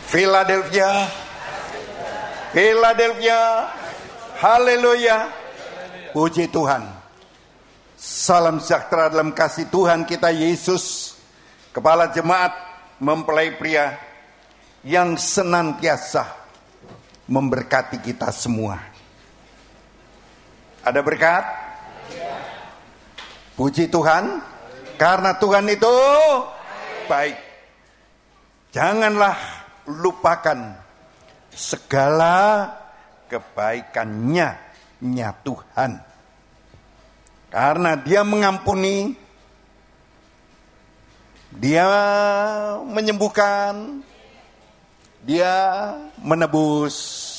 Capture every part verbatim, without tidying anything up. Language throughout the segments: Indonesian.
Philadelphia, Philadelphia, haleluya, puji Tuhan. Salam sejahtera dalam kasih Tuhan kita Yesus, Kepala Jemaat mempelai pria yang senantiasa memberkati kita semua. Ada berkat? Puji Tuhan, karena Tuhan itu baik. Janganlah lupakan segala kebaikannya nya Tuhan. Karena Dia mengampuni, Dia menyembuhkan, Dia menebus.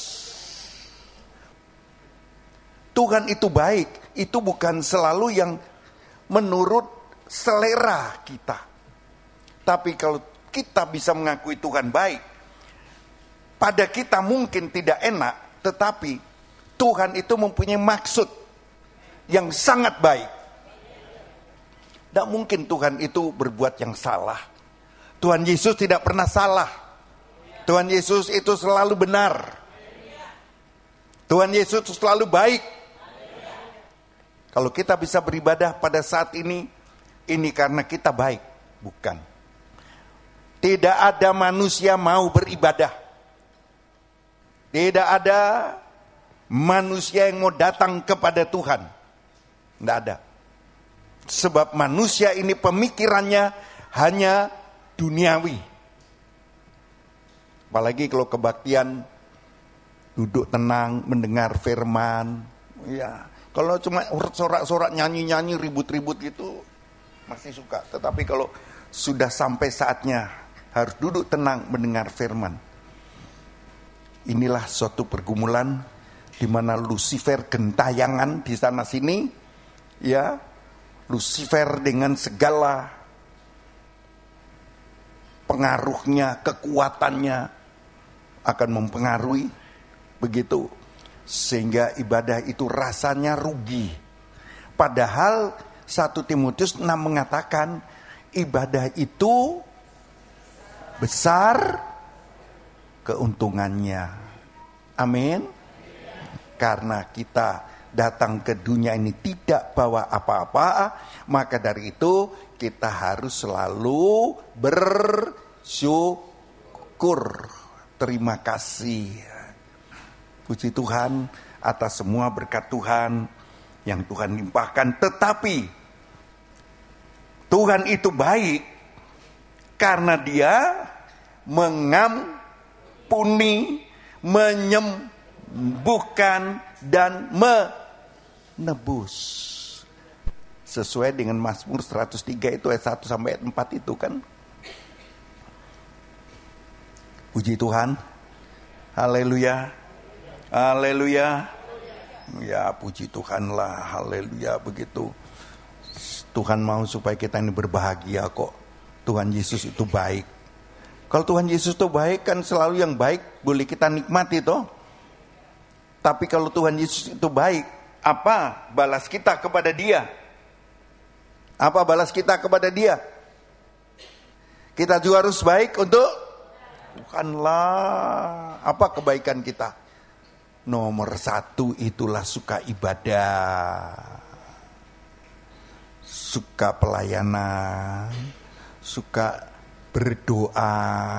Tuhan itu baik, itu bukan selalu yang menurut selera kita. Tapi kalau kita bisa mengakui Tuhan baik, pada kita mungkin tidak enak, tetapi Tuhan itu mempunyai maksud yang sangat baik. Tidak mungkin Tuhan itu berbuat yang salah. Tuhan Yesus tidak pernah salah. Tuhan Yesus itu selalu benar. Tuhan Yesus itu selalu baik. Kalau kita bisa beribadah pada saat ini, ini karena kita baik, bukan. Tidak ada manusia mau beribadah. Tidak ada manusia yang mau datang kepada Tuhan. Tidak ada. Sebab manusia ini pemikirannya hanya duniawi. Apalagi kalau kebaktian, duduk tenang, mendengar firman. Ya, kalau cuma sorak-sorak, nyanyi-nyanyi, ribut-ribut gitu, masih suka. Tetapi kalau sudah sampai saatnya harus duduk tenang mendengar firman. Inilah suatu pergumulan di mana Lucifer gentayangan di sana sini, ya, Lucifer dengan segala pengaruhnya, kekuatannya akan mempengaruhi begitu, sehingga ibadah itu rasanya rugi. Padahal satu Timotius enam mengatakan ibadah itu besar keuntungannya. Amin. Karena kita datang ke dunia ini tidak bawa apa-apa, maka dari itu kita harus selalu bersyukur. Terima kasih. Puji Tuhan atas semua berkat Tuhan yang Tuhan limpahkan. Tetapi Tuhan itu baik karena Dia mengampuni, menyembuhkan, dan menebus. Sesuai dengan Mazmur seratus tiga itu ayat satu sampai ayat empat itu kan. Puji Tuhan. Haleluya. Haleluya. Ya, puji Tuhan lah. Haleluya, begitu. Tuhan mau supaya kita ini berbahagia kok. Tuhan Yesus itu baik. Kalau Tuhan Yesus itu baik, kan selalu yang baik boleh kita nikmati toh. Tapi kalau Tuhan Yesus itu baik, apa balas kita kepada Dia? Apa balas kita kepada Dia? Kita juga harus baik untuk bukanlah. Apa kebaikan kita? Nomor satu itulah suka ibadah, suka pelayanan, suka berdoa.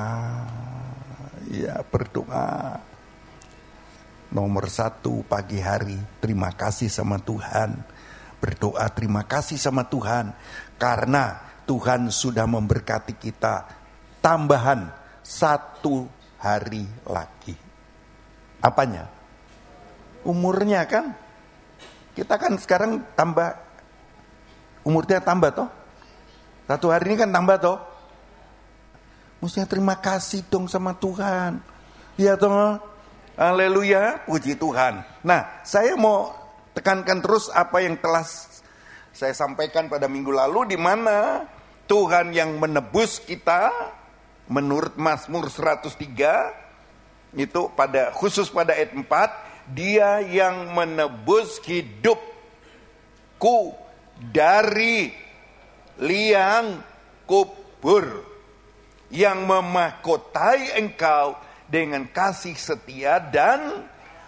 Ya, berdoa. Nomor satu pagi hari, terima kasih sama Tuhan. Berdoa terima kasih sama Tuhan. Karena Tuhan sudah memberkati kita tambahan satu hari lagi. Apanya? Umurnya kan. Kita kan sekarang tambah, umurnya tambah toh. Satu hari ini kan tambah toh. Mestinya terima kasih dong sama Tuhan. Iya toh. Haleluya, puji Tuhan. Nah, saya mau tekankan terus apa yang telah saya sampaikan pada minggu lalu, di mana Tuhan yang menebus kita menurut Mazmur seratus tiga itu pada khusus pada ayat empat, Dia yang menebus hidupku dari liang kubur. yang memahkotai engkau dengan kasih setia dan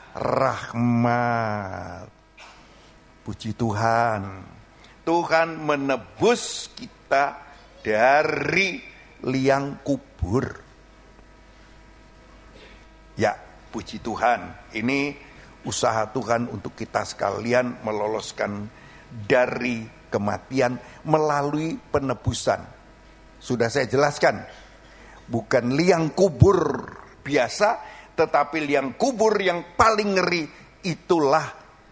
rahmat. Puji Tuhan. Tuhan menebus kita dari liang kubur. Ya, puji Tuhan. Ini usaha Tuhan untuk kita sekalian meloloskan dari kematian melalui penebusan. Sudah saya jelaskan. Bukan liang kubur biasa, tetapi liang kubur yang paling ngeri, itulah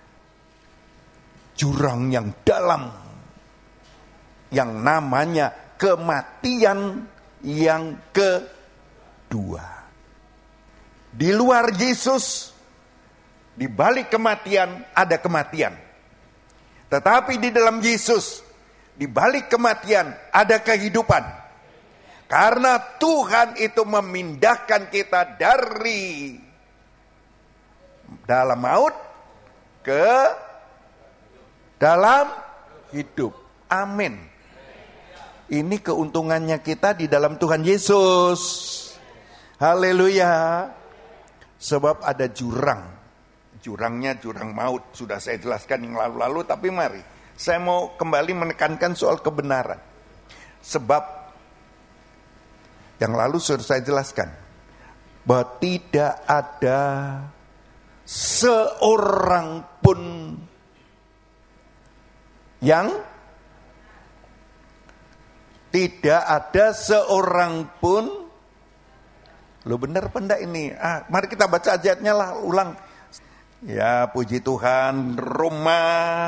jurang yang dalam, yang namanya kematian yang kedua. Di luar Yesus, di balik kematian ada kematian. Tetapi di dalam Yesus, di balik kematian ada kehidupan. Karena Tuhan itu memindahkan kita dari dalam maut ke dalam hidup. Amin. Ini keuntungannya kita di dalam Tuhan Yesus. Haleluya. Sebab ada jurang. Jurangnya jurang maut. Sudah saya jelaskan yang lalu-lalu. Tapi mari, saya mau kembali menekankan soal kebenaran. Sebab yang lalu sudah saya jelaskan bahwa tidak ada seorang pun yang tidak ada seorang pun. Lo benar apa enggak ini? Ah, mari kita baca ayatnya lah, ulang. Ya, puji Tuhan. Roma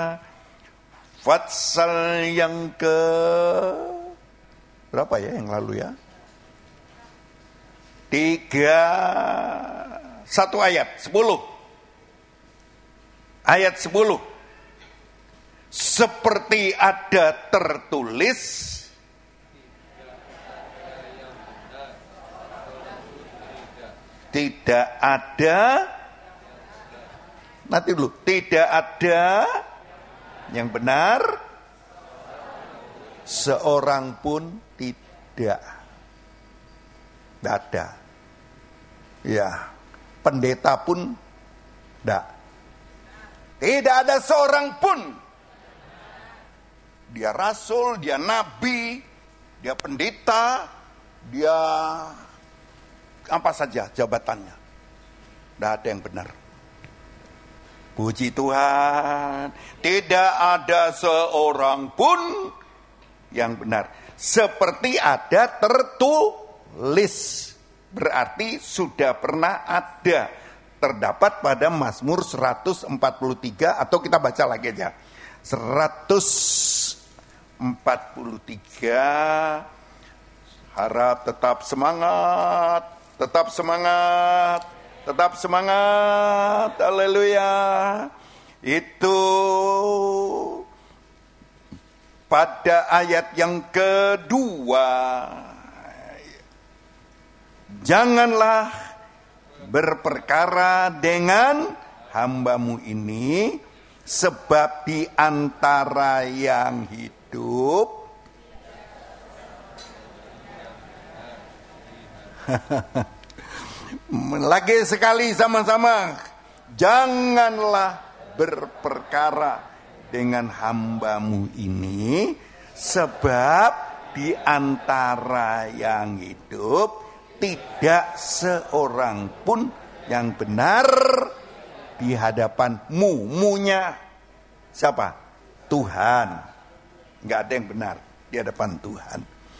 pasal yang ke berapa ya yang lalu ya? Tiga, satu ayat, sepuluh. Ayat sepuluh. Seperti ada tertulis, tidak ada, nanti dulu, tidak ada yang benar, seorang pun tidak. Tidak ada. Ya, pendeta pun tidak. Tidak ada seorang pun. Dia rasul, dia nabi, dia pendeta, dia apa saja jabatannya. Tidak ada yang benar. Puji Tuhan, tidak ada seorang pun yang benar. Seperti ada tertulis. Berarti sudah pernah ada, terdapat pada Mazmur seratus empat puluh tiga, atau kita baca lagi aja, seratus empat puluh tiga. Harap tetap semangat, tetap semangat, tetap semangat, haleluya. Itu pada ayat yang kedua. Janganlah berperkara dengan hambamu ini, sebab di antara yang hidup lagi sekali sama-sama, janganlah berperkara dengan hambamu ini, sebab di antara yang hidup tidak seorang pun yang benar di hadapanmu. Munya siapa? Tuhan. Enggak ada yang benar di hadapan Tuhan.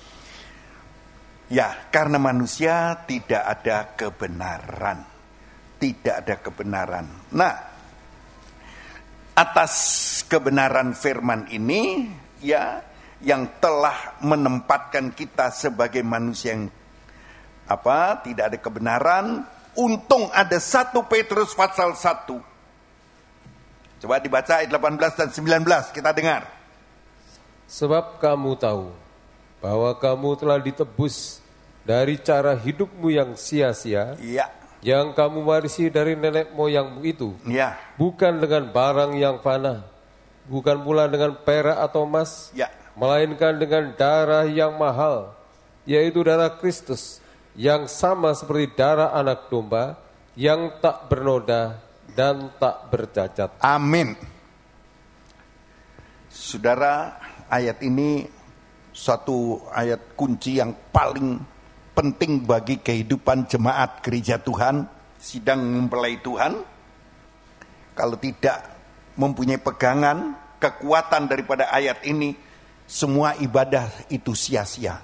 Ya, karena manusia tidak ada kebenaran. Tidak ada kebenaran. Nah, atas kebenaran firman ini, ya, yang telah menempatkan kita sebagai manusia yang apa? Tidak ada kebenaran. Untung ada satu Petrus pasal satu. Coba dibaca ayat delapan belas dan sembilan belas, kita dengar. Sebab kamu tahu bahwa kamu telah ditebus dari cara hidupmu yang sia-sia, ya, yang kamu warisi dari nenek moyangmu itu, ya, bukan dengan barang yang fana, bukan pula dengan perak atau emas, ya, melainkan dengan darah yang mahal, yaitu darah Kristus, yang sama seperti darah anak domba, yang tak bernoda dan tak bercacat. Amin. Saudara, ayat ini suatu ayat kunci yang paling penting bagi kehidupan jemaat gereja Tuhan, sidang mempelai Tuhan. Kalau tidak mempunyai pegangan, kekuatan daripada ayat ini, semua ibadah itu sia-sia.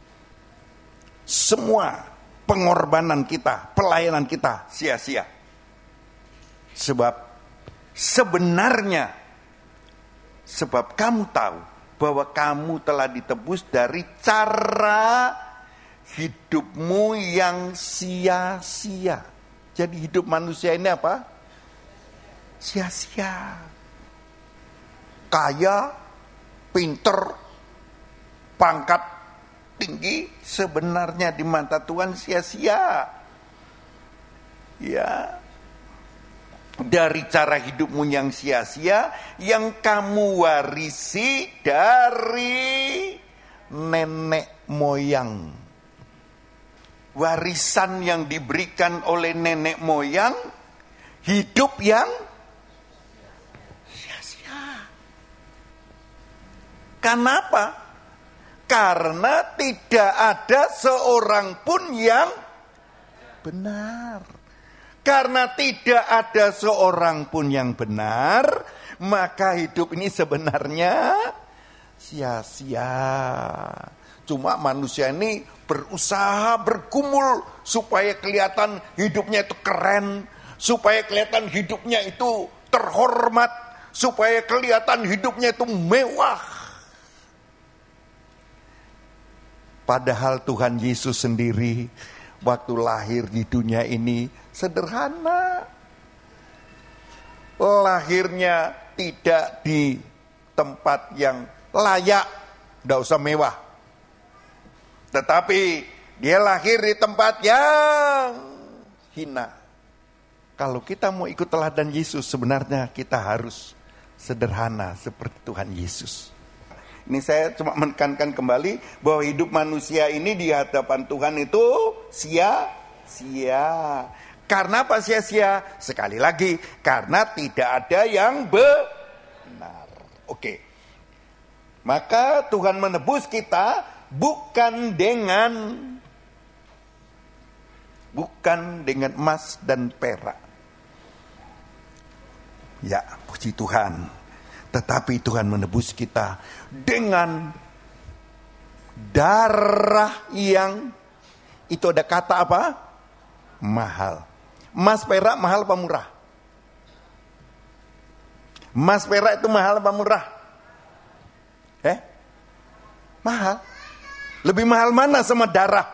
Semua pengorbanan kita, pelayanan kita sia-sia. Sebab sebenarnya, sebab kamu tahu bahwa kamu telah ditebus dari cara hidupmu yang sia-sia. Jadi hidup manusia ini apa? Sia-sia. Kaya, pinter, pangkat tinggi, sebenarnya di mata Tuhan sia-sia. Ya. Dari cara hidupmu yang sia-sia, yang kamu warisi dari nenek moyang. Warisan yang diberikan oleh nenek moyang, hidup yang sia-sia. Kenapa? Karena tidak ada seorang pun yang benar. Karena tidak ada seorang pun yang benar, maka hidup ini sebenarnya sia-sia. Cuma manusia ini berusaha bergumul supaya kelihatan hidupnya itu keren, supaya kelihatan hidupnya itu terhormat, supaya kelihatan hidupnya itu mewah. Padahal Tuhan Yesus sendiri waktu lahir di dunia ini sederhana. Lahirnya tidak di tempat yang layak, tidak usah mewah. Tetapi dia lahir di tempat yang hina. Kalau kita mau ikut teladan Yesus, sebenarnya kita harus sederhana seperti Tuhan Yesus. Ini saya cuma menekankan kembali bahwa hidup manusia ini di hadapan Tuhan itu sia-sia. Karena apa sia-sia? Sekali lagi, karena tidak ada yang benar. Oke. Maka Tuhan menebus kita bukan dengan bukan dengan emas dan perak. Ya, puji Tuhan. Tetapi Tuhan menebus kita dengan darah yang, itu ada kata apa? Mahal. Emas perak mahal apa murah? Emas perak itu mahal apa murah? Eh? Mahal. Lebih mahal mana sama darah?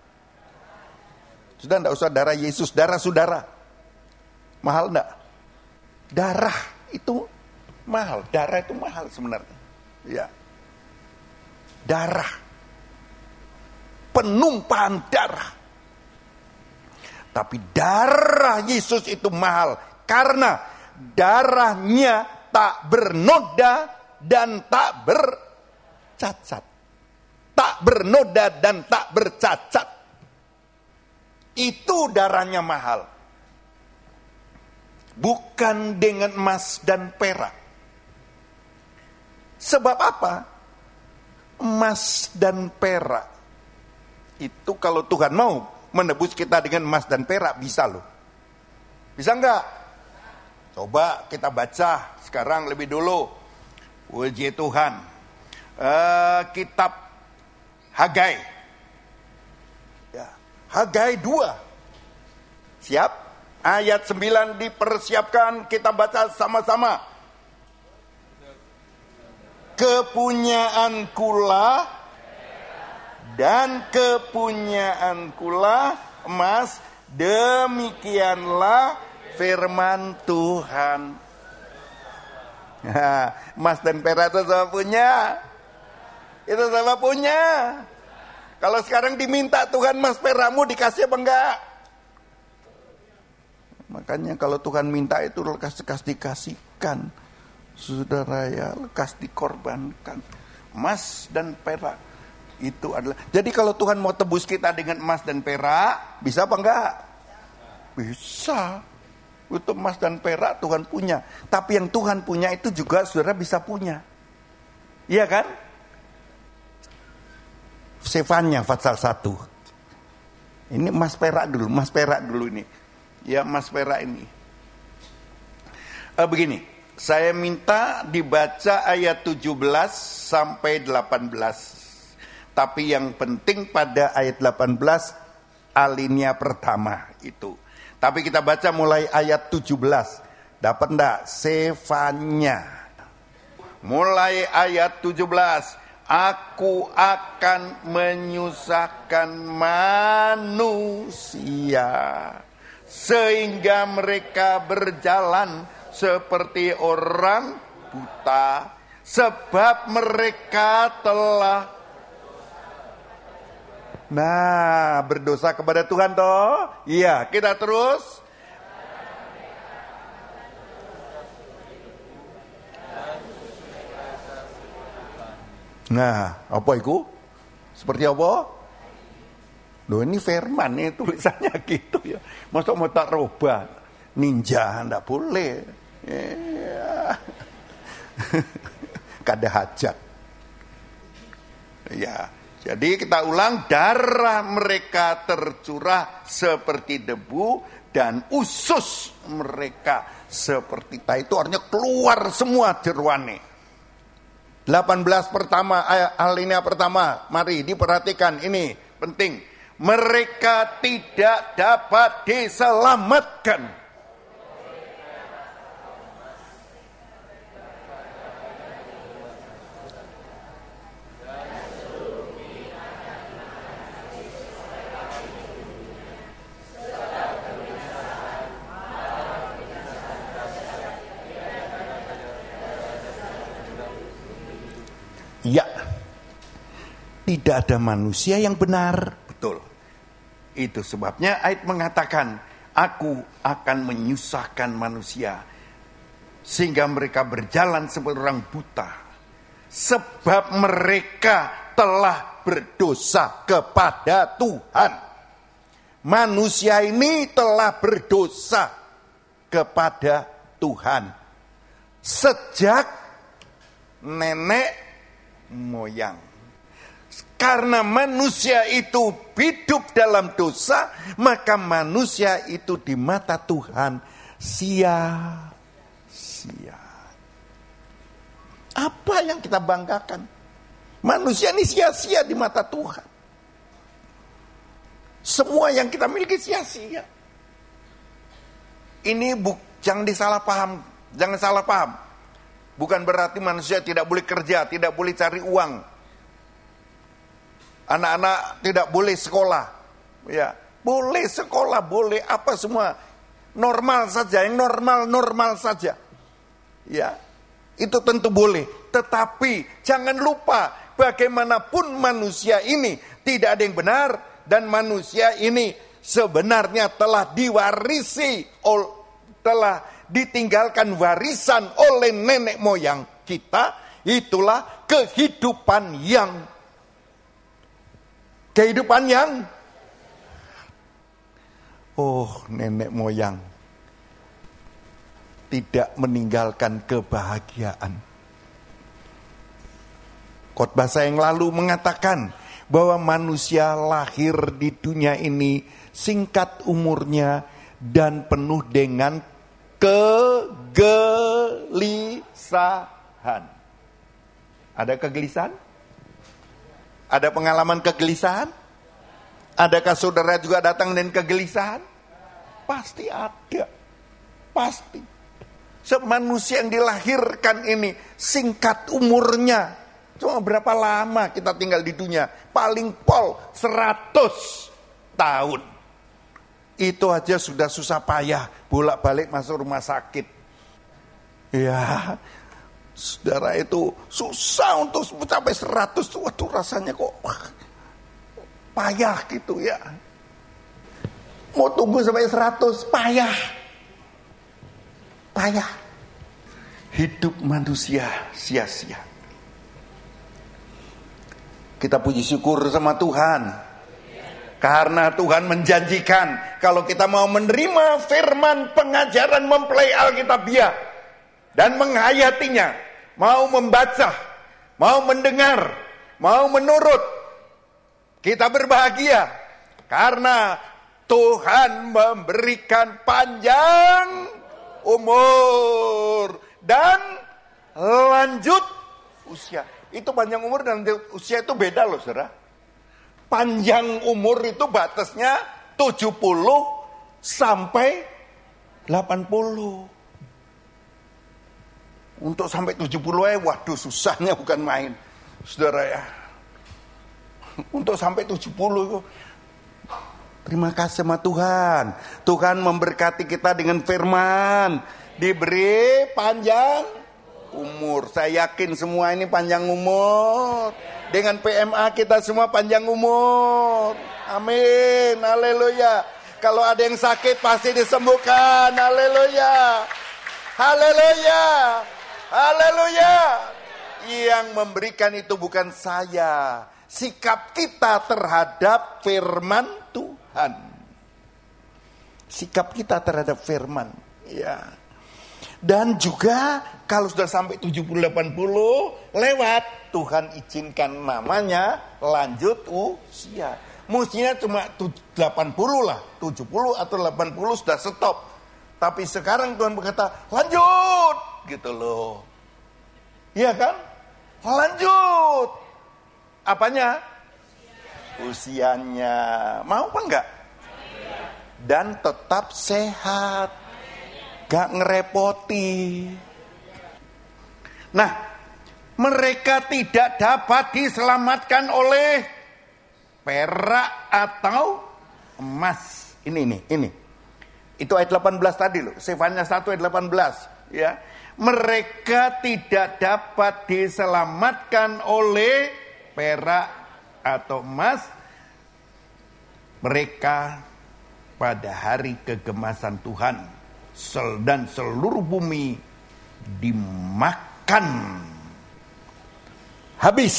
Sudah enggak usah darah Yesus, darah saudara. Mahal enggak? Darah itu mahal, darah itu mahal sebenarnya. Ya. Darah. Penumpahan darah. Tapi darah Yesus itu mahal karena darahnya tak bernoda dan tak bercacat. Tak bernoda dan tak bercacat. Itu darahnya mahal. Bukan dengan emas dan perak. Sebab apa? Emas dan perak itu kalau Tuhan mau menebus kita dengan emas dan perak, bisa loh. Bisa enggak? Coba kita baca sekarang lebih dulu. Puji Tuhan. Uh, kitab Hagai. Ya, Hagai dua. Siap? Ayat sembilan dipersiapkan, kita baca sama-sama. Kepunyaankulah dan kepunyaankulah emas, demikianlah firman Tuhan. Nah, emas dan perak itu sama punya. Itu sama punya. Kalau sekarang diminta Tuhan emas perakmu, dikasih apa enggak? Makanya kalau Tuhan minta itu lekas-lekas dikasihkan. Saudara ya, lekas dikorbankan. Emas dan perak. Itu adalah. Jadi kalau Tuhan mau tebus kita dengan emas dan perak, bisa apa enggak? Bisa. Itu emas dan perak Tuhan punya. Tapi yang Tuhan punya itu juga saudara bisa punya. Iya kan? Sefanya pasal satu. Ini emas perak dulu, emas perak dulu ini. Ya, emas perak ini. Eh, begini, saya minta dibaca ayat tujuh belas sampai delapan belas. Tapi yang penting pada ayat delapan belas alinea pertama itu. Tapi kita baca mulai ayat tujuh belas. Dapat enggak? Sefanya. Mulai ayat tujuh belas. Aku akan menyusahkan manusia sehingga mereka berjalan seperti orang buta, sebab mereka telah Nah, berdosa kepada Tuhan toh? Iya, kita terus. Nah, apa itu? Seperti apa? Loh, ini firman nih tulisannya gitu ya. Masa mau tak robah? Ninja, enggak boleh. Ya. Kada hajat. Ya. Jadi kita ulang, darah mereka tercurah seperti debu dan usus mereka seperti tai. Itu artinya keluar semua jeruane. delapan belas pertama, alinea pertama, mari diperhatikan, ini penting. Mereka tidak dapat diselamatkan. Ya, tidak ada manusia yang benar. Betul. Itu sebabnya ayat mengatakan, aku akan menyusahkan manusia sehingga mereka berjalan seperti orang buta, sebab mereka telah berdosa kepada Tuhan. Manusia ini telah berdosa kepada Tuhan sejak nenek moyang. Karena manusia itu hidup dalam dosa, maka manusia itu di mata Tuhan sia-sia. Apa yang kita banggakan? Manusia ini sia-sia di mata Tuhan. Semua yang kita miliki sia-sia. Ini bu, jangan disalah paham, jangan salah paham. Bukan berarti manusia tidak boleh kerja, tidak boleh cari uang. Anak-anak tidak boleh sekolah. Ya, boleh sekolah, boleh apa semua. Normal saja, yang normal-normal saja. Ya, itu tentu boleh. Tetapi jangan lupa, bagaimanapun manusia ini tidak ada yang benar, dan manusia ini sebenarnya telah diwarisi, telah ditinggalkan warisan oleh nenek moyang kita. Itulah kehidupan yang kehidupan yang oh, nenek moyang tidak meninggalkan kebahagiaan. Khotbah saya yang lalu mengatakan bahwa manusia lahir di dunia ini singkat umurnya dan penuh dengan kegelisahan. Ada kegelisahan? Ada pengalaman kegelisahan? Adakah saudara juga datang dengan kegelisahan? Pasti ada. Pasti. Manusia yang dilahirkan ini singkat umurnya. Cuma berapa lama kita tinggal di dunia? Paling pol seratus tahun. Itu aja sudah susah payah, bolak-balik masuk rumah sakit. Ya, saudara, itu susah untuk mencapai seratus. Waduh, rasanya kok payah gitu ya. Mau tunggu sampai seratus, payah. Payah. Hidup manusia sia-sia. Kita puji syukur sama Tuhan. Karena Tuhan menjanjikan kalau kita mau menerima firman, pengajaran, mempelai Alkitabiah dan menghayatinya, mau membaca, mau mendengar, mau menurut, kita berbahagia karena Tuhan memberikan panjang umur dan lanjut usia. Itu panjang umur dan usia itu beda loh, saudara. Panjang umur itu batasnya tujuh puluh sampai delapan puluh. Untuk sampai tujuh puluh eh waduh susahnya bukan main. Saudara ya. Untuk sampai tujuh puluh itu terima kasih sama Tuhan. Tuhan memberkati kita dengan firman, diberi panjang umur. Saya yakin semua ini panjang umur. Dengan P M A kita semua panjang umur. Amin. Haleluya. Kalau ada yang sakit pasti disembuhkan. Haleluya. Haleluya. Haleluya. Yang memberikan itu bukan saya. Sikap kita terhadap firman Tuhan. Sikap kita terhadap firman. Ya. Dan juga kalau sudah sampai tujuh puluh delapan puluh lewat, Tuhan izinkan namanya lanjut usia. Mestinya cuma delapan puluh lah, tujuh puluh atau delapan puluh sudah stop. Tapi sekarang Tuhan berkata, lanjut, gitu loh. Iya kan? Lanjut. Apanya? Usianya. Mau apa enggak? Dan tetap sehat. Gak ngerepoti. Nah, mereka tidak dapat diselamatkan oleh perak atau emas. Ini, ini, ini. Itu ayat delapan belas tadi loh. Sefanya satu ayat delapan belas. Ya. Mereka tidak dapat diselamatkan oleh perak atau emas. Mereka pada hari kegemasan Tuhan dan seluruh bumi dimakan habis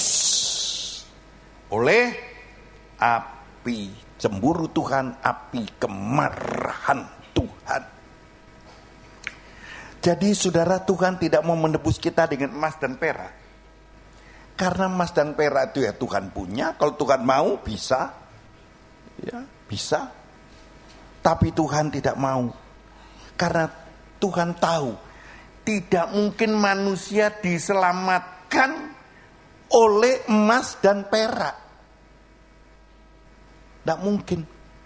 oleh api cemburu Tuhan, api kemarahan Tuhan. Jadi saudara, Tuhan tidak mau menebus kita dengan emas dan perak. Karena emas dan perak itu ya Tuhan punya. Kalau Tuhan mau bisa, ya bisa. Tapi Tuhan tidak mau. Karena Tuhan tahu tidak mungkin manusia diselamatkan oleh emas dan perak. Tidak mungkin.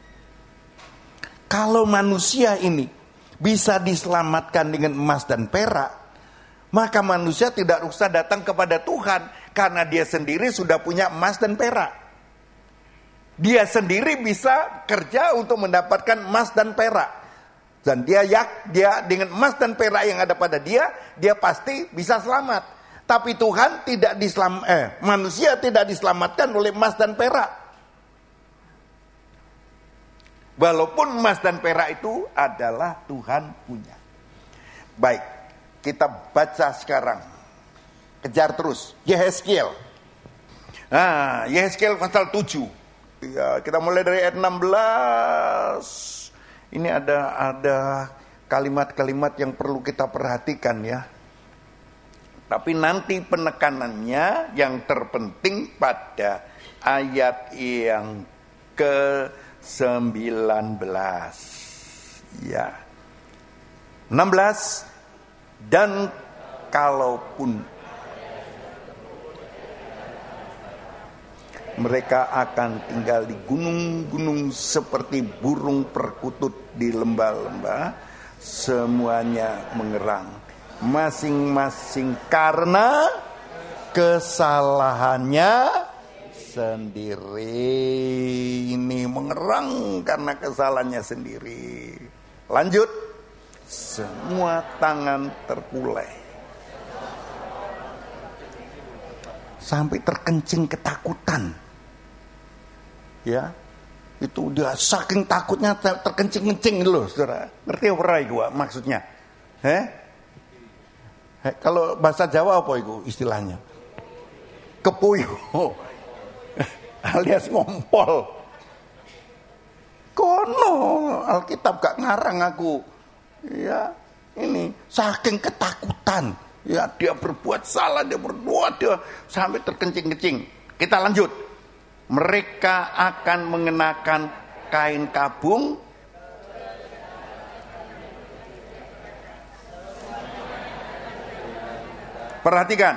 Kalau manusia ini bisa diselamatkan dengan emas dan perak, maka manusia tidak usah datang kepada Tuhan. Karena dia sendiri sudah punya emas dan perak. Dia sendiri bisa kerja untuk mendapatkan emas dan perak. Dan dia yak, dia dengan emas dan perak yang ada pada dia, dia pasti bisa selamat. Tapi Tuhan tidak diselamat, eh, manusia tidak diselamatkan oleh emas dan perak. Walaupun emas dan perak itu adalah Tuhan punya. Baik, kita baca sekarang. Kejar terus. Yehezkiel. Nah, Yehezkiel pasal tujuh. Ya, kita mulai dari ayat enam belas. Ini ada ada kalimat-kalimat yang perlu kita perhatikan ya. Tapi nanti penekanannya yang terpenting pada ayat yang ke sembilan belas. Ya. enam belas. Dan kalaupun mereka akan tinggal di gunung-gunung seperti burung perkutut di lembah-lembah, semuanya mengerang, masing-masing karena kesalahannya sendiri. Ini mengerang karena kesalahannya sendiri. Lanjut, semua tangan terpulai sampai terkencing ketakutan. Ya, itu dia saking takutnya terkencing-kencing loh, saudara. Ngerti apa itu maksudnya? Heh? Heh, kalau bahasa Jawa apa itu istilahnya? Kepuyo. alias ngompol. Kono Alkitab gak ngarang aku. Ya, ini saking ketakutan. Ya, dia berbuat salah, dia berbuat dia sampai terkencing-kencing. Kita lanjut. Mereka akan mengenakan kain kabung. Perhatikan.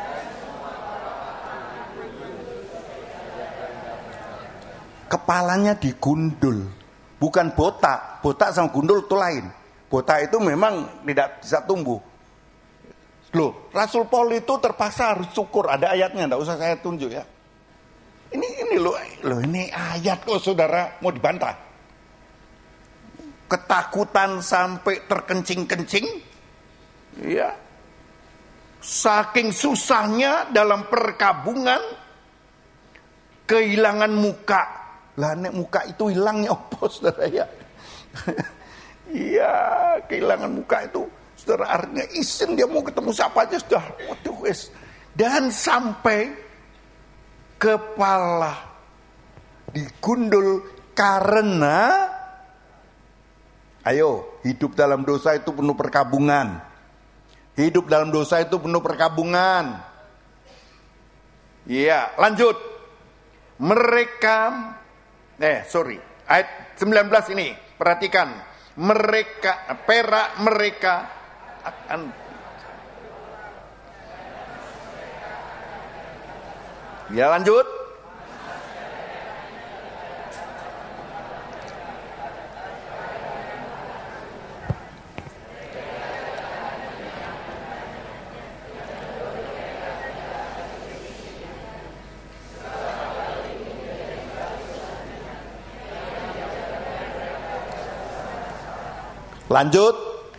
Kepalanya digundul, bukan botak. Botak sama gundul itu lain. Botak itu memang tidak bisa tumbuh. Loh, Rasul Paul itu terpaksa harus cukur. Ada ayatnya, enggak usah saya tunjuk ya. Ini ini loh, loh ini ayat kok saudara mau dibantah. Ketakutan sampai terkencing-kencing. Ya. Saking susahnya dalam perkabungan, kehilangan muka. Lah nek muka itu hilangnya apa saudara ya? Iya, kehilangan muka itu saudara artinya isin dia mau ketemu siapa aja sudah. Waduh wes. Dan sampai kepala digundul karena ayo, hidup dalam dosa itu penuh perkabungan. Hidup dalam dosa itu penuh perkabungan. Iya, lanjut. Mereka Eh, sorry. Ayat sembilan belas ini, perhatikan. Mereka, perak mereka akan Ya, lanjut. Lanjut.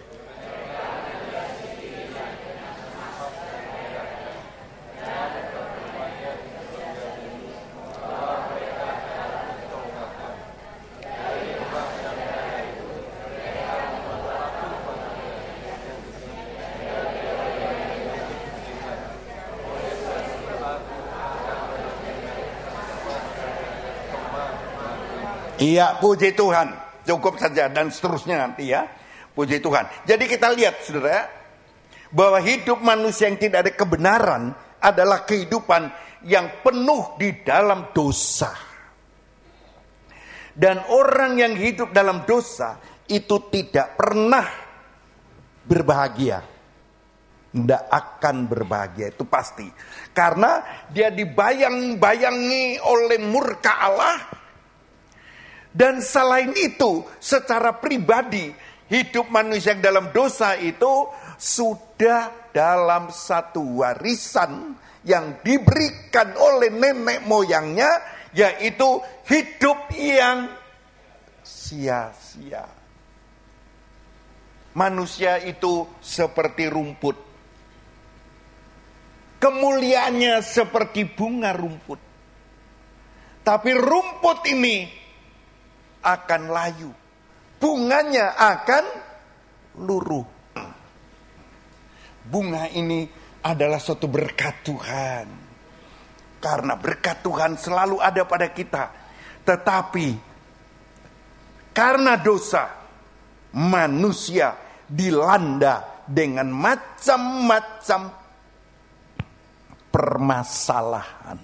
Iya, puji Tuhan. Cukup saja dan seterusnya nanti ya. Puji Tuhan. Jadi kita lihat saudara, bahwa hidup manusia yang tidak ada kebenaran adalah kehidupan yang penuh di dalam dosa. Dan orang yang hidup dalam dosa itu tidak pernah berbahagia. Tidak akan berbahagia, itu pasti. Karena dia dibayang-bayangi oleh murka Allah. Dan selain itu, secara pribadi, hidup manusia yang dalam dosa itu sudah dalam satu warisan yang diberikan oleh nenek moyangnya, yaitu hidup yang sia-sia. Manusia itu seperti rumput. Kemuliaannya seperti bunga rumput. Tapi rumput ini akan layu. Bunganya akan luruh. Bunga ini adalah suatu berkat Tuhan. Karena berkat Tuhan selalu ada pada kita. Tetapi karena dosa, manusia dilanda dengan macam-macam permasalahan.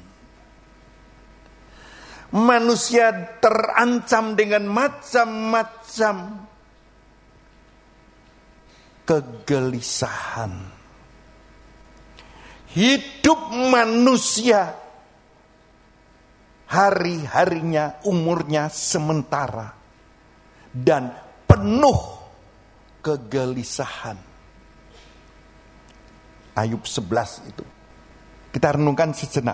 Manusia terancam dengan macam-macam kegelisahan. Hidup manusia hari-harinya, umurnya sementara dan penuh kegelisahan. Ayub sebelas itu kita renungkan sejenak.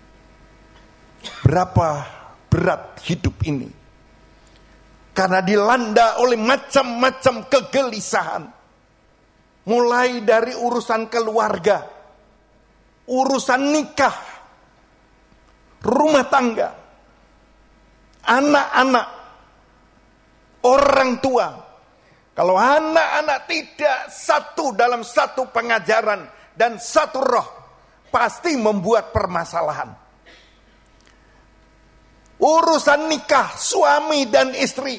Berapa berat hidup ini, karena dilanda oleh macam-macam kegelisahan, mulai dari urusan keluarga, urusan nikah, rumah tangga, anak-anak, orang tua. Kalau anak-anak tidak satu dalam satu pengajaran dan satu roh, pasti membuat permasalahan. Urusan nikah suami dan istri.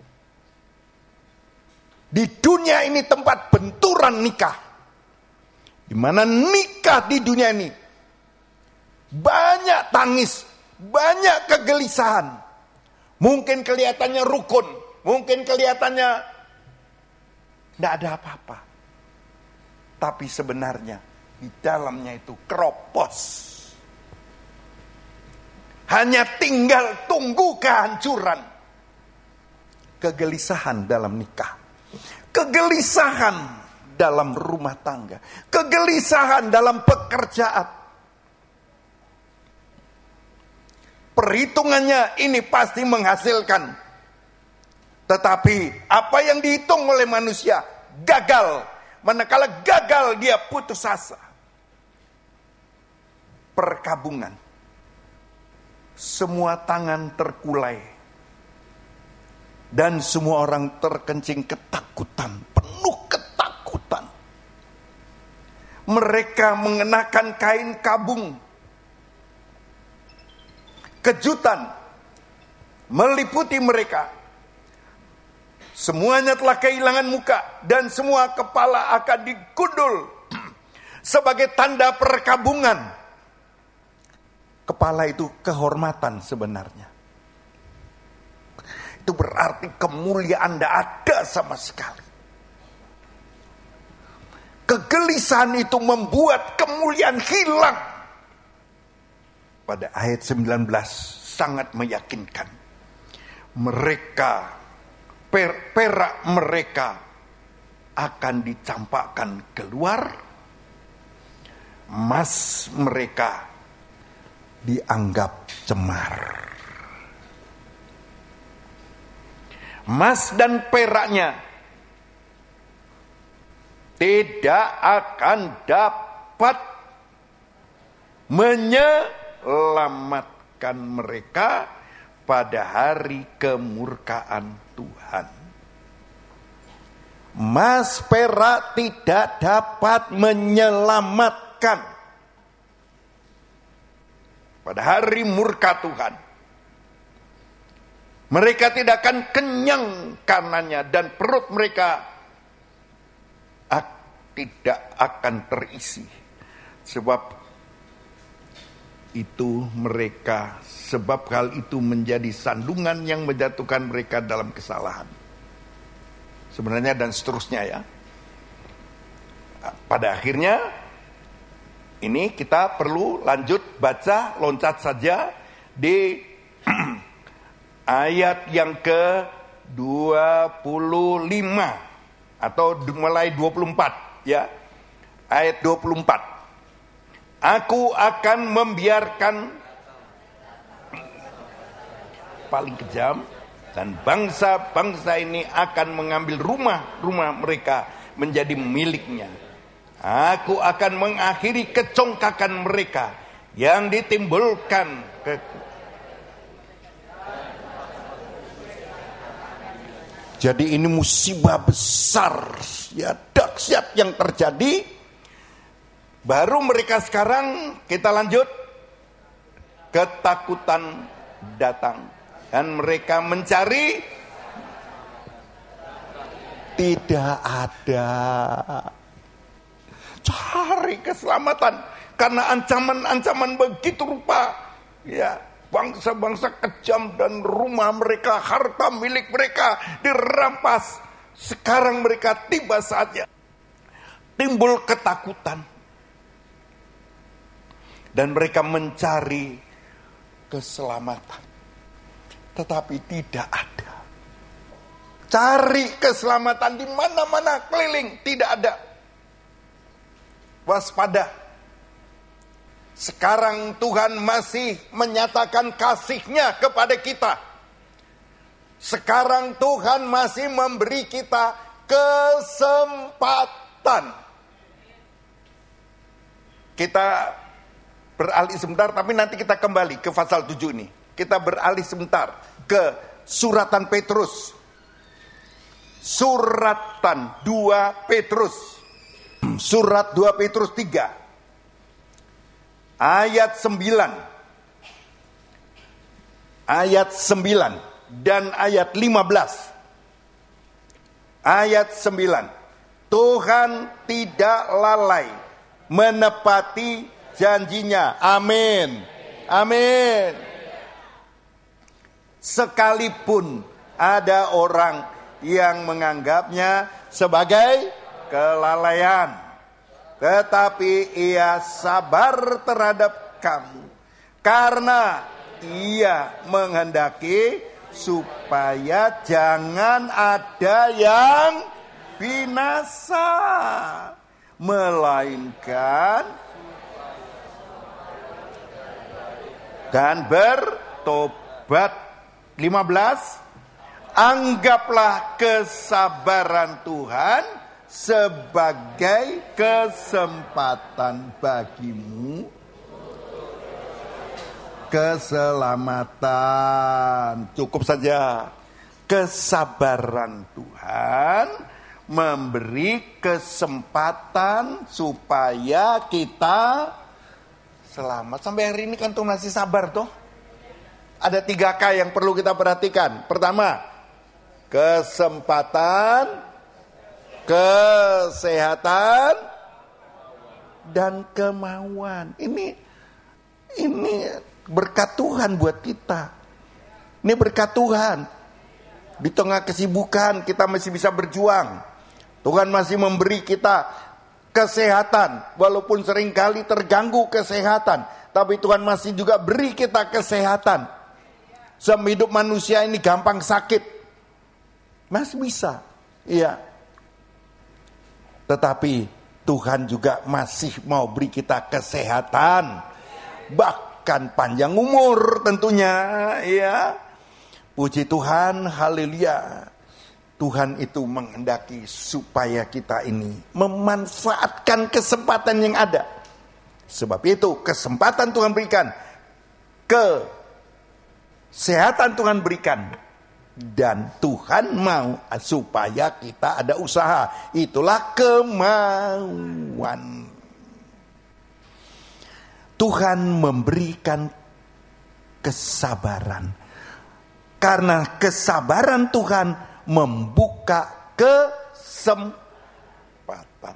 Di dunia ini tempat benturan nikah. Di mana nikah di dunia ini banyak tangis, banyak kegelisahan. Mungkin kelihatannya rukun, mungkin kelihatannya tidak ada apa-apa. Tapi sebenarnya di dalamnya itu keropos. Hanya tinggal tunggu kehancuran. Kegelisahan dalam nikah. Kegelisahan dalam rumah tangga. Kegelisahan dalam pekerjaan. Perhitungannya ini pasti menghasilkan. Tetapi apa yang dihitung oleh manusia gagal. Manakala gagal dia putus asa. Perkabungan. Semua tangan terkulai. Dan semua orang terkencing ketakutan. Penuh ketakutan. Mereka mengenakan kain kabung. Kejutan meliputi mereka. Semuanya telah kehilangan muka. Dan semua kepala akan digundul. Sebagai tanda perkabungan. Kepala itu kehormatan sebenarnya. Itu berarti kemuliaan tidak ada sama sekali. Kegelisahan itu membuat kemuliaan hilang. Pada ayat sembilan belas sangat meyakinkan. Mereka, per, perak mereka akan dicampakkan keluar. Emas mereka dianggap cemar. Emas dan peraknya tidak akan dapat menyelamatkan mereka pada hari kemurkaan Tuhan. Emas perak tidak dapat menyelamatkan pada hari murka Tuhan. Mereka tidak akan kenyang karenanya. Dan perut mereka tidak akan terisi. Sebab itu mereka, sebab hal itu menjadi sandungan yang menjatuhkan mereka dalam kesalahan. Sebenarnya dan seterusnya ya. Pada akhirnya ini kita perlu lanjut baca, loncat saja di ayat yang ke dua puluh lima atau mulai dua puluh empat ya. Ayat dua puluh empat. Aku akan membiarkan paling kejam dan bangsa-bangsa ini akan mengambil rumah-rumah mereka menjadi miliknya. Aku akan mengakhiri kecongkakan mereka yang ditimbulkan ke... Jadi ini musibah besar, ya dahsyat yang terjadi. Baru mereka sekarang, kita lanjut, ketakutan datang dan mereka mencari, tidak ada. Cari keselamatan karena ancaman-ancaman begitu rupa, ya bangsa-bangsa kejam dan rumah mereka, harta milik mereka dirampas. Sekarang mereka tiba saatnya timbul ketakutan dan mereka mencari keselamatan, tetapi tidak ada. Cari keselamatan di mana-mana keliling, tidak ada. Waspada. Sekarang Tuhan masih menyatakan kasih-Nya kepada kita. Sekarang Tuhan masih memberi kita kesempatan. Kita beralih sebentar, tapi nanti kita kembali ke pasal tujuh ini. Kita beralih sebentar ke suratan Petrus. Suratan dua Petrus. Surat dua Petrus tiga ayat sembilan. ayat sembilan dan ayat lima belas. Ayat sembilan. Tuhan tidak lalai menepati janjinya. Amin. Amin. Sekalipun ada orang yang menganggapnya sebagai kelalaian, tetapi ia sabar terhadap kamu, karena ia menghendaki supaya jangan ada yang binasa, melainkan dan bertobat. lima belas. Anggaplah kesabaran Tuhan sebagai kesempatan bagimu keselamatan. Cukup saja. Kesabaran Tuhan memberi kesempatan supaya kita selamat. Sampai hari ini kan tuh masih sabar toh. Ada tiga K yang perlu kita perhatikan. Pertama, kesempatan, kesehatan, dan kemauan. Ini ini berkat Tuhan buat kita. Ini berkat Tuhan. Di tengah kesibukan kita masih bisa berjuang. Tuhan masih memberi kita kesehatan. Walaupun seringkali terganggu kesehatan, tapi Tuhan masih juga beri kita kesehatan. Sebab hidup manusia ini gampang sakit. Masih bisa. Iya. Tetapi Tuhan juga masih mau beri kita kesehatan. Bahkan panjang umur tentunya. Iya. Puji Tuhan, haleluya. Tuhan itu menghendaki supaya kita ini memanfaatkan kesempatan yang ada. Sebab itu kesempatan Tuhan berikan. Ke Kesehatan Tuhan berikan. Dan Tuhan mau supaya kita ada usaha. Itulah kemauan. Tuhan memberikan kesabaran. Karena kesabaran Tuhan membuka kesempatan.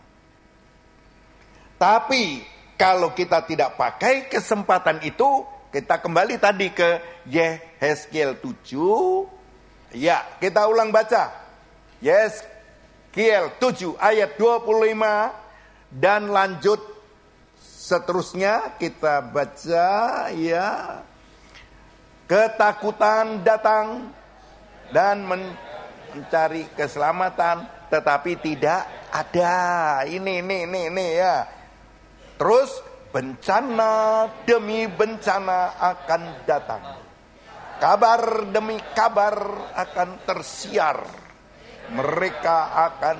Tapi kalau kita tidak pakai kesempatan itu, kita kembali tadi ke Yehezkiel tujuh. Ya, kita ulang baca. Yehezkiel tujuh ayat dua puluh lima. Dan lanjut seterusnya kita baca ya. Ketakutan datang dan mencari keselamatan, tetapi tidak ada. Ini, ini, ini, ini ya. Terus bencana demi bencana akan datang. Kabar demi kabar akan tersiar. Mereka akan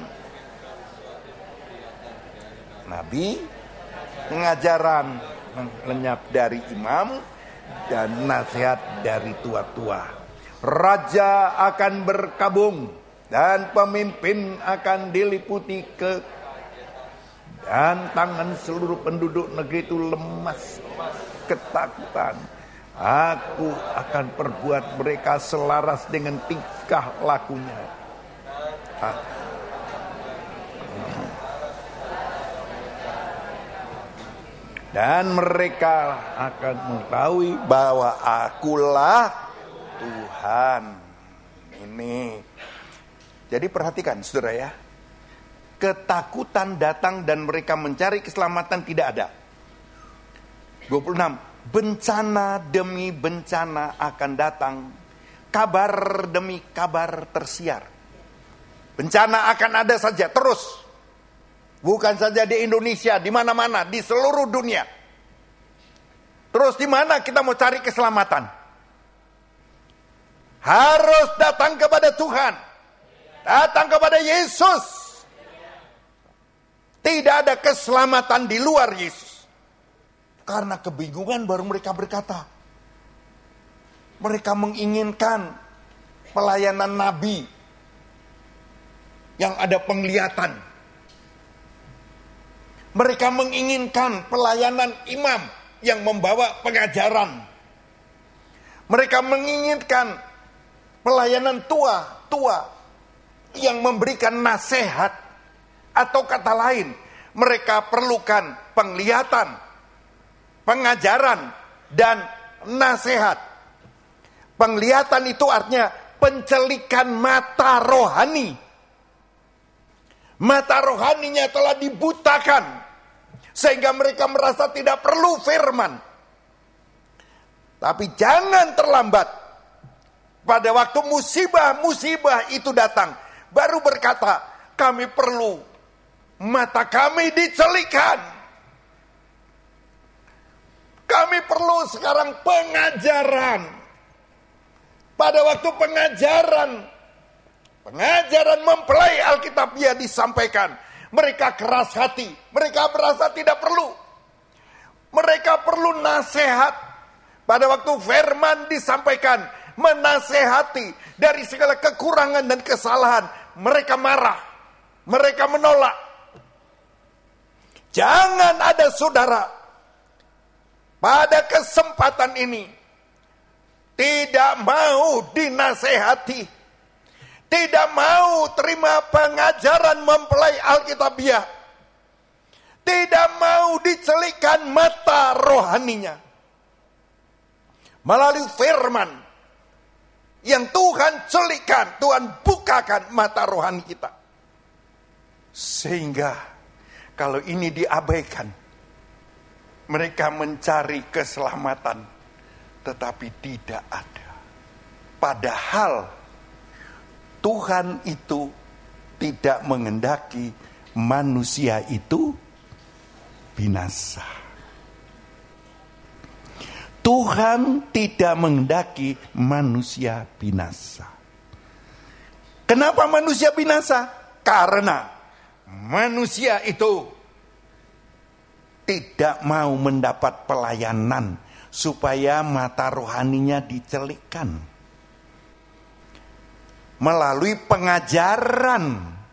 nabi, pengajaran lenyap dari imam, dan nasihat dari tua-tua. Raja akan berkabung dan pemimpin akan diliputi ke dan tangan seluruh penduduk negeri itu lemas ketakutan. Aku akan perbuat mereka selaras dengan tingkah lakunya. Dan mereka akan mengetahui bahwa akulah Tuhan. Ini. Jadi perhatikan saudara ya. Ketakutan datang dan mereka mencari keselamatan tidak ada. dua puluh enam. Bencana demi bencana akan datang. Kabar demi kabar tersiar. Bencana akan ada saja terus. Bukan saja di Indonesia, di mana-mana, di seluruh dunia. Terus di mana kita mau cari keselamatan? Harus datang kepada Tuhan. Datang kepada Yesus. Tidak ada keselamatan di luar Yesus. Karena kebingungan baru mereka berkata. Mereka menginginkan pelayanan nabi yang ada penglihatan. Mereka menginginkan pelayanan imam yang membawa pengajaran. Mereka menginginkan pelayanan tua-tua yang memberikan nasihat, atau kata lain, mereka perlukan penglihatan, pengajaran, dan nasihat. Penglihatan itu artinya pencelikan mata rohani. Mata rohaninya telah dibutakan, sehingga mereka merasa tidak perlu firman. Tapi jangan terlambat. Pada waktu musibah-musibah itu datang, baru berkata, kami perlu mata kami dicelikan. Kami perlu sekarang pengajaran. Pada waktu pengajaran, pengajaran mempelai Alkitabiah disampaikan, mereka keras hati, mereka merasa tidak perlu. Mereka perlu nasihat. Pada waktu firman disampaikan, menasehati dari segala kekurangan dan kesalahan, mereka marah, mereka menolak. Jangan ada saudara pada kesempatan ini tidak mau dinasehati, tidak mau terima pengajaran mempelai Alkitabiah, tidak mau dicelikan mata rohaninya melalui firman yang Tuhan celikan, Tuhan bukakan mata rohani kita. Sehingga kalau ini diabaikan, mereka mencari keselamatan, tetapi tidak ada. Padahal Tuhan itu tidak menghendaki manusia itu binasa. Tuhan tidak menghendaki manusia binasa. Kenapa manusia binasa? Karena manusia itu tidak mau mendapat pelayanan supaya mata rohaninya dicelikkan melalui pengajaran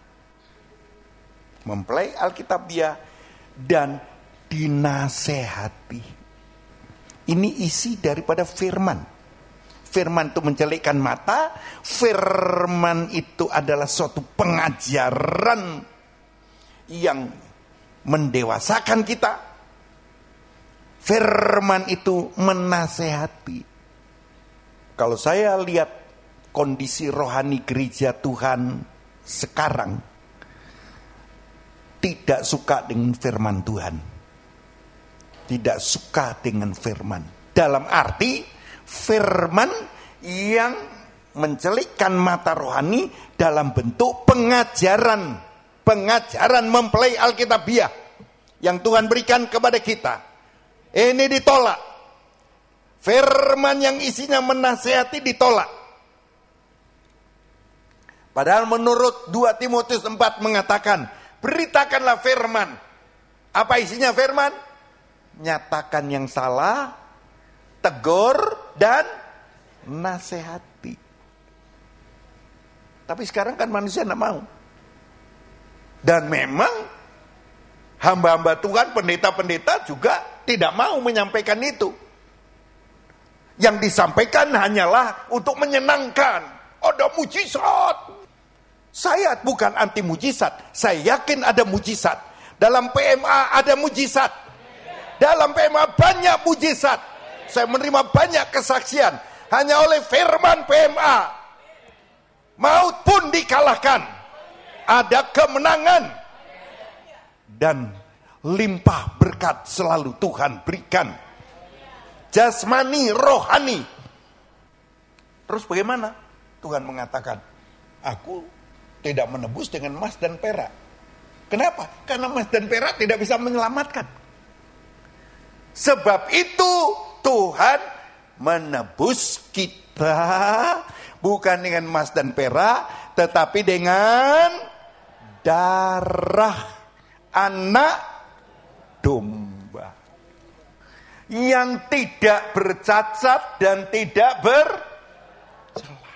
mempelai Alkitabiah dan dinasehati. Ini isi daripada firman. Firman itu mencelikkan mata. Firman itu adalah suatu pengajaran yang mendewasakan kita. Firman itu menasehati. Kalau saya lihat kondisi rohani gereja Tuhan sekarang, tidak suka dengan firman Tuhan. Tidak suka dengan firman. Dalam arti firman yang mencelikkan mata rohani dalam bentuk pengajaran. Pengajaran mempelai Alkitabiah yang Tuhan berikan kepada kita. Ini ditolak. Firman yang isinya menasehati ditolak. Padahal menurut dua Timotius empat mengatakan, beritakanlah firman. Apa isinya firman? Nyatakan yang salah, tegur, dan nasihati. Tapi sekarang kan manusia tidak mau. Dan memang hamba-hamba Tuhan, pendeta-pendeta juga tidak mau menyampaikan itu. Yang disampaikan hanyalah untuk menyenangkan. Ada mujizat. Saya bukan anti mujizat. Saya yakin ada mujizat. Dalam P M A ada mujizat. Dalam P M A banyak mujizat. Saya menerima banyak kesaksian. Hanya oleh firman P M A maut pun dikalahkan. Ada kemenangan. Dan limpah berkat selalu Tuhan berikan. Jasmani, rohani. Terus bagaimana? Tuhan mengatakan, aku tidak menebus dengan emas dan perak. Kenapa? Karena emas dan perak tidak bisa menyelamatkan. Sebab itu Tuhan menebus kita bukan dengan emas dan perak, tetapi dengan darah anak domba yang tidak bercacat dan tidak bercelah.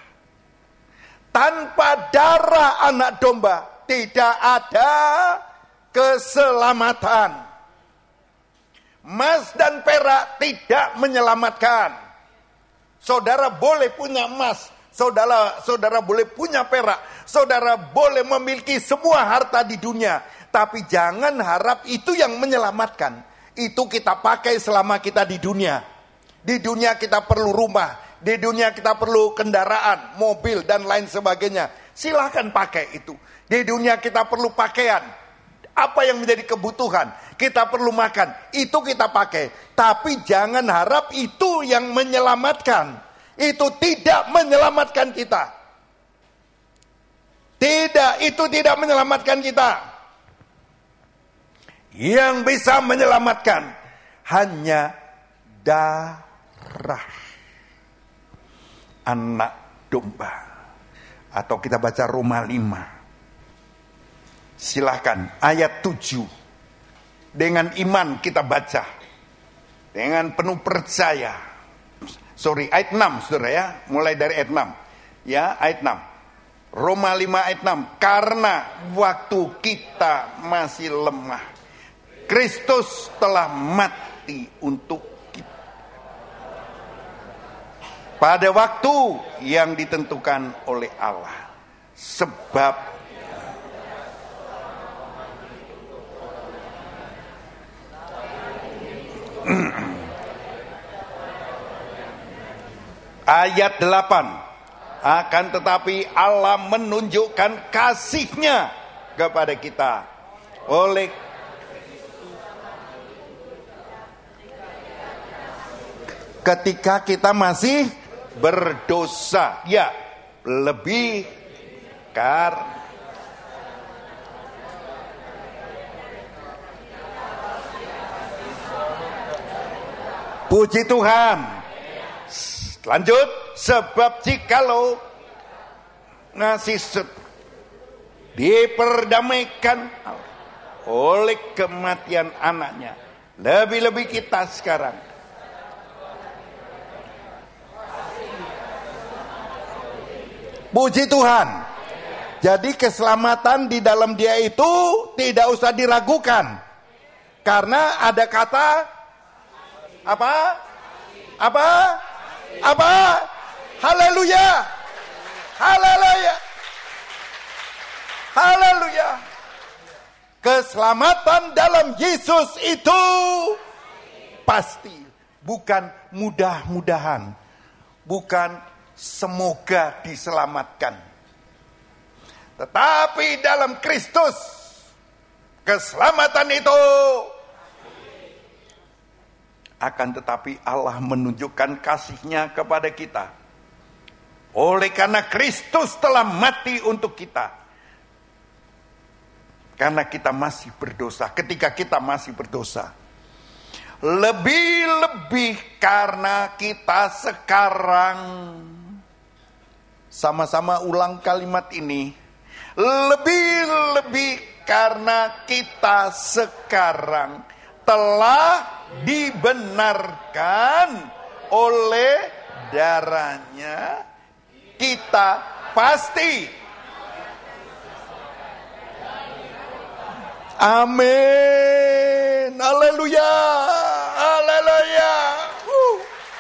Tanpa darah anak domba tidak ada keselamatan. Emas dan perak tidak menyelamatkan. Saudara boleh punya emas, saudara saudara boleh punya perak, saudara boleh memiliki semua harta di dunia, tapi jangan harap itu yang menyelamatkan. Itu kita pakai selama kita di dunia. Di dunia kita perlu rumah, di dunia kita perlu kendaraan, mobil dan lain sebagainya. Silahkan pakai itu. Di dunia kita perlu pakaian. Apa yang menjadi kebutuhan, kita perlu makan, itu kita pakai. Tapi jangan harap itu yang menyelamatkan. Itu tidak menyelamatkan kita. Tidak, itu tidak menyelamatkan kita. Yang bisa menyelamatkan hanya darah anak domba. Atau kita baca Roma lima. Silahkan, ayat tujuh. Dengan iman kita baca. Dengan penuh percaya. Sorry, ayat enam, saudara ya. Mulai dari ayat enam. Ya, ayat enam. Roma lima ayat enam. Karena waktu kita masih lemah, Kristus telah mati untuk kita. Pada waktu yang ditentukan oleh Allah. Sebab ayat delapan. Akan tetapi Allah menunjukkan kasih-Nya kepada kita oleh ketika kita masih berdosa. Ya, lebih karena puji Tuhan. Lanjut, sebab jikalau ngasih set, diperdamaikan oleh kematian anaknya, lebih-lebih kita sekarang. Puji Tuhan. Jadi keselamatan di dalam Dia itu tidak usah diragukan. Karena ada kata apa? Apa? Apa? Haleluya. Haleluya. Haleluya. Keselamatan dalam Yesus itu pasti, bukan mudah-mudahan, bukan semoga diselamatkan. Tetapi dalam Kristus keselamatan itu akan tetapi Allah menunjukkan kasih-Nya kepada kita. Oleh karena Kristus telah mati untuk kita. Karena kita masih berdosa. Ketika kita masih berdosa. Lebih-lebih karena kita sekarang. Sama-sama ulang kalimat ini. Lebih-lebih karena kita sekarang telah dibenarkan oleh darahnya, kita pasti. Amin. Haleluya. Haleluya. Uh.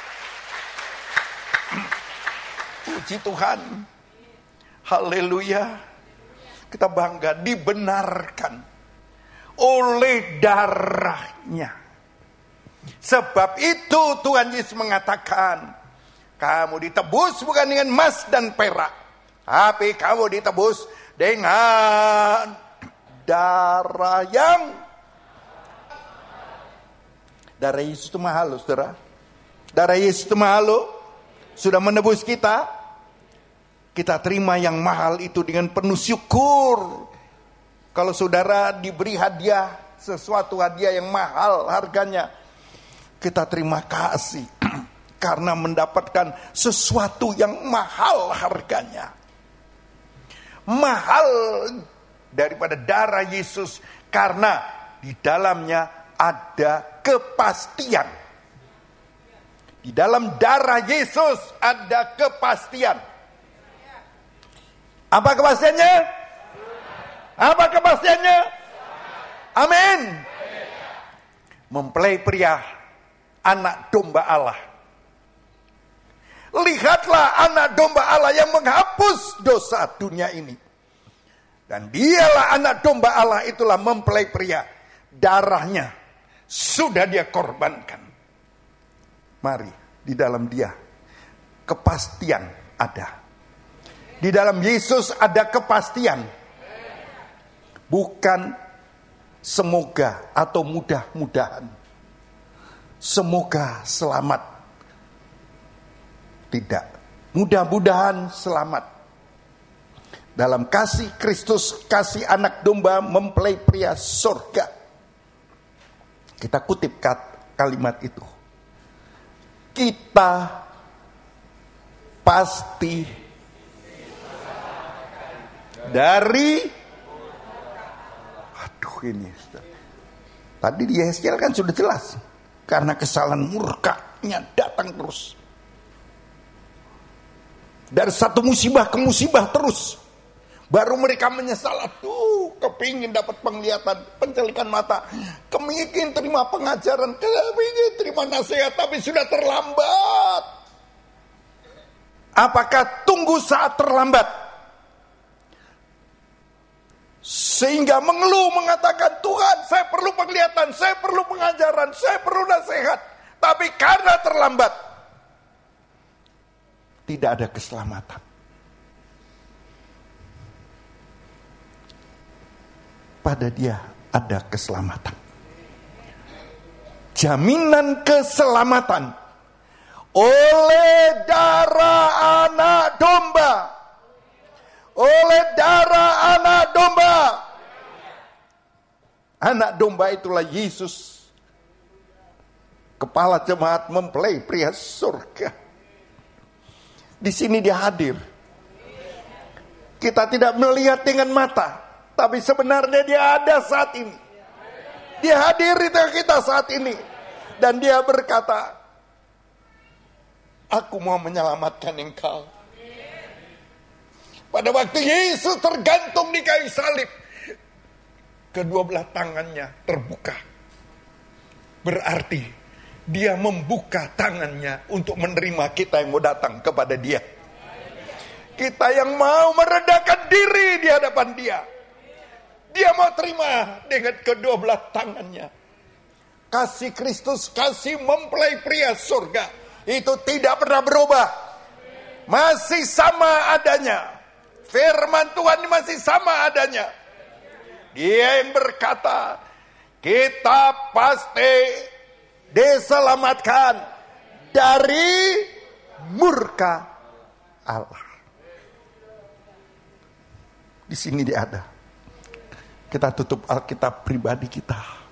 Puji Tuhan. Haleluya. Kita bangga dibenarkan oleh darahnya. Sebab itu Tuhan Yesus mengatakan, kamu ditebus bukan dengan emas dan perak, tapi kamu ditebus dengan darah yang darah Yesus itu mahal loh, saudara. Darah Yesus itu mahal loh. Sudah menebus kita. Kita terima yang mahal itu dengan penuh syukur. Kalau saudara diberi hadiah, sesuatu hadiah yang mahal harganya, kita terima kasih karena mendapatkan sesuatu yang mahal harganya. Mahal daripada darah Yesus karena di dalamnya ada kepastian. Di dalam darah Yesus ada kepastian. Apa kepastiannya? Apa kepastiannya? Amin. Mempelai pria, anak domba Allah. Lihatlah anak domba Allah yang menghapus dosa dunia ini. Dan dialah anak domba Allah, itulah mempelai pria. Darahnya sudah dia korbankan. Mari, di dalam dia kepastian ada. Di dalam Yesus ada kepastian. Bukan semoga atau mudah-mudahan. Semoga selamat. Tidak. Mudah-mudahan selamat. Dalam kasih Kristus, kasih anak domba mempelai pria surga. Kita kutip kalimat itu. Kita pasti dari, aduh ini, tadi di Yeskiel kan sudah jelas, karena kesalahan murkanya datang terus, dari satu musibah ke musibah terus, baru mereka menyesal. Aduh, kepingin dapat penglihatan, pencelikan mata, kepingin terima pengajaran, kepingin terima nasihat, tapi sudah terlambat. Apakah tunggu saat terlambat? Sehingga mengeluh mengatakan, Tuhan saya perlu penglihatan, saya perlu pengajaran, saya perlu nasihat. Tapi karena terlambat, tidak ada keselamatan. Pada dia ada keselamatan. Jaminan keselamatan oleh darah anak domba. Oleh darah anak domba. Anak domba itulah Yesus, kepala jemaat mempelai pria surga. Di sini dia hadir. Kita tidak melihat dengan mata, tapi sebenarnya dia ada saat ini. Dia hadir di tengah kita saat ini. Dan dia berkata, aku mau menyelamatkan engkau. Pada waktu Yesus tergantung di kayu salib, kedua belah tangannya terbuka. Berarti dia membuka tangannya untuk menerima kita yang mau datang kepada dia. Kita yang mau merendahkan diri di hadapan dia. Dia mau terima dengan kedua belah tangannya. Kasih Kristus, kasih mempelai pria surga, itu tidak pernah berubah. Masih sama adanya. Firman Tuhan masih sama adanya. Dia yang berkata, kita pasti diselamatkan dari murka Allah. Di sini dia ada. Kita tutup Alkitab pribadi kita.